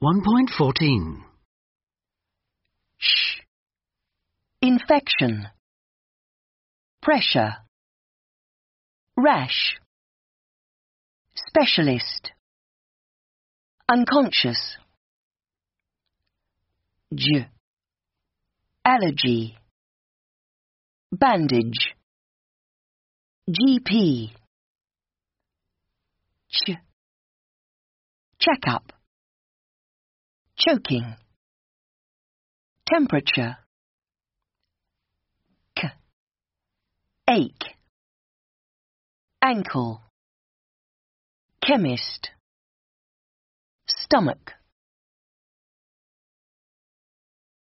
1.14. Sh. Infection. Pressure. Rash. Specialist. Unconscious. J. Allergy. Bandage. GP. Ch. Checkup. Choking. Temperature. K. Ache. Ankle. Chemist. Stomach.